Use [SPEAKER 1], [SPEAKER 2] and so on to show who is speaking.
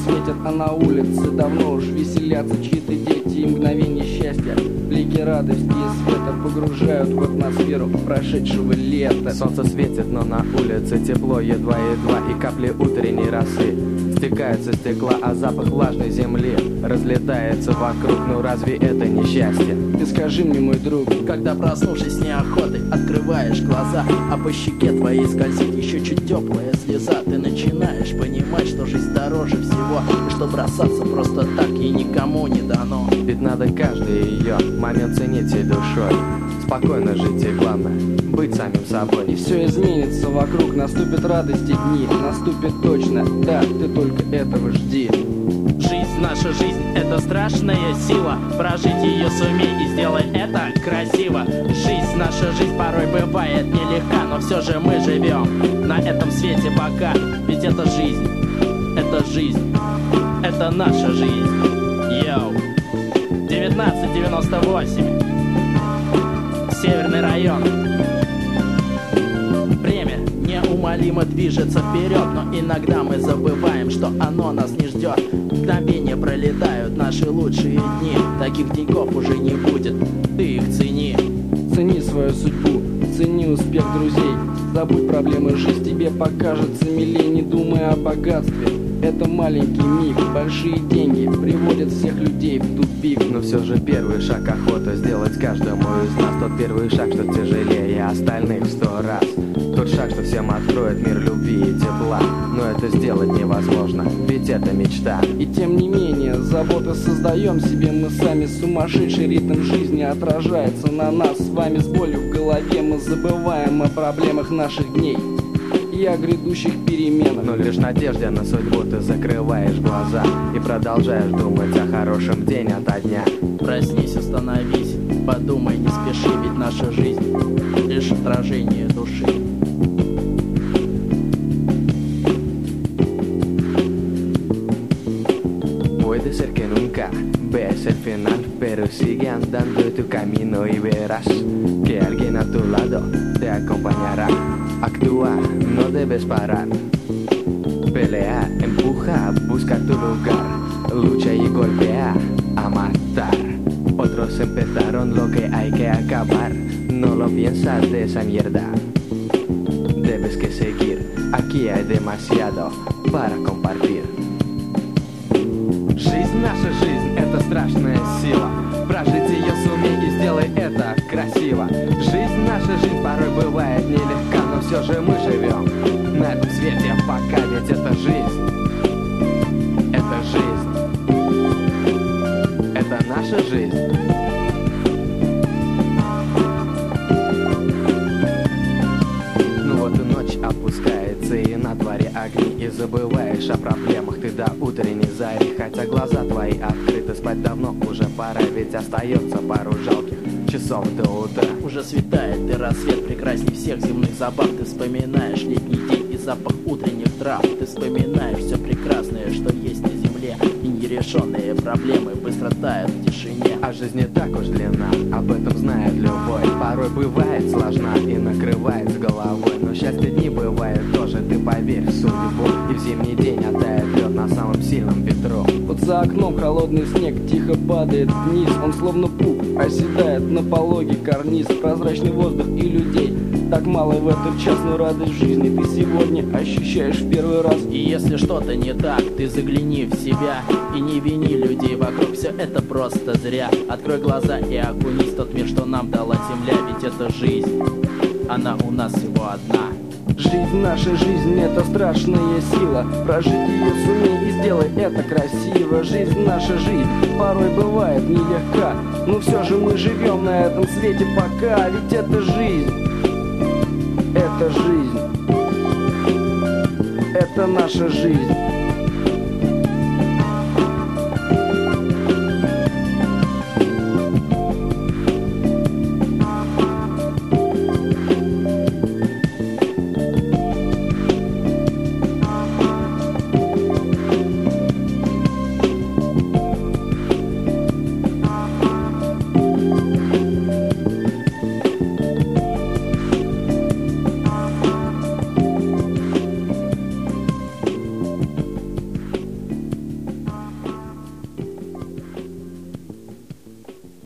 [SPEAKER 1] светят, а на улице давно уж веселятся чьи-то дети, и мгновение счастья, блики радости и света погружают в атмосферу прошедшего лета.
[SPEAKER 2] Солнце светит, но на улице тепло, едва-едва, и капли утренней росы стекают со стекла, а запах влажной земли разлетается вокруг. Ну разве это не счастье?
[SPEAKER 1] Ты скажи мне, мой друг,
[SPEAKER 3] когда, проснувшись с неохотой, открываешь глаза, а по щеке твоей скользит еще чуть теплая слеза, ты начинаешь понимать, что жизнь дороже всего, и что бросаться просто так ей никому не дано.
[SPEAKER 2] Ведь надо каждый ее момент ценить всей душой, спокойно жить, и главное быть самим собой.
[SPEAKER 1] И все изменится вокруг, наступят радости дни, наступит точно, да, ты только этого жди.
[SPEAKER 3] Жизнь, наша жизнь, это страшная сила, прожить ее сумей и сделай это красиво. Жизнь, наша жизнь порой бывает нелегка, но все же мы живем на этом свете пока. Ведь это жизнь, это наша жизнь. Йоу, 1998, Северный район. Время неумолимо движется вперед, но иногда мы забываем, что оно нас не ждет. Мгновения пролетают наши лучшие дни, таких деньков уже не будет, ты их цени.
[SPEAKER 1] Цени свою судьбу, цени успех друзей, забудь проблемы, жизнь тебе покажется милей, не думая о богатстве. Это маленький миг, большие деньги приводят всех людей в тупик.
[SPEAKER 2] Но все же первый шаг охота сделать каждому из нас. Тот первый шаг, что тяжелее остальных в 100 раз. Тот шаг, что всем откроет мир любви и тепла. Но это сделать невозможно, ведь это мечта.
[SPEAKER 1] И тем не менее, заботы создаем себе мы сами. Сумасшедший ритм жизни отражается на нас с вами. С болью в голове мы забываем о проблемах наших дней и о грядущих переменах.
[SPEAKER 2] Но лишь надежде на судьбу ты закрываешь глаза и продолжаешь думать о хорошем день ото дня.
[SPEAKER 3] Проснись, остановись, подумай, не спеши, ведь наша жизнь лишь отражение души.
[SPEAKER 2] Puede ser que nunca veas el final, pero sigue andando tu camino y verás que alguien a tu lado te acompañará. Actúa, no debes parar. Pelea, empuja, busca tu lugar. Lucha y golpea, a matar. Otros empezaron lo que hay que acabar. No lo piensas de esa mierda. Debes que seguir, aquí hay demasiado para compartir. Жизнь, наша жизнь, это страшная сила. Прожить ее сумей и сделай это красиво. Жизнь, наша жизнь порой бывает нелегка, но все же мы живем на этом свете пока, ведь это жизнь. Это жизнь. Это наша жизнь. Ну вот и ночь опускается, и на дворе огни, и забываешь о проблемах ты до утренней зари. Хотя глаза твои открыты, спать давно уже пора, ведь остается пару жалких часов до утра.
[SPEAKER 3] Уже светает, и рассвет прекрасней всех земных забав. Ты вспоминаешь летний день и запах утренних трав. Ты вспоминаешь все прекрасное, что есть на земле, и нерешенные проблемы быстро тают в тишине.
[SPEAKER 2] А жизнь не так уж длинна, об этом знает любой. Порой бывает сложна и накрывает с головой, но счастье дни бывает тоже, ты поверь в судьбу. И в зимний день оттает лед на самом сильном ветру.
[SPEAKER 1] Вот за окном холодный снег тихо падает вниз. Он словно пух оседает на пологий карниз. Прозрачный воздух и людей так мало в этот час, но радость жизни ты сегодня ощущаешь в первый раз.
[SPEAKER 3] И если что-то не так, ты загляни в себя и не вини людей вокруг, все это просто зря. Открой глаза и окунись в тот мир, что нам дала земля, ведь это жизнь, она у нас всего одна.
[SPEAKER 1] Жизнь, наша жизнь, это страшная сила. Прожить ее сумей и сделай это красиво. Жизнь, наша жизнь, порой бывает нелегка, но все же мы живем на этом свете пока, ведь это жизнь. Это жизнь. Это наша жизнь.